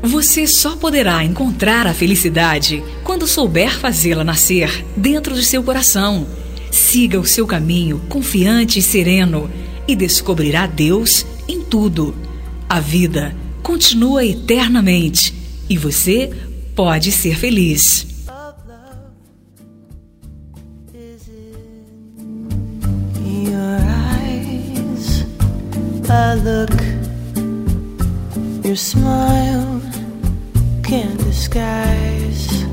Você só poderá encontrar a felicidade quando souber fazê-la nascer dentro de seu coração. Siga o seu caminho confiante e sereno e descobrirá Deus em tudo. A vida continua eternamente e você pode ser feliz. I look, your smile can't disguise.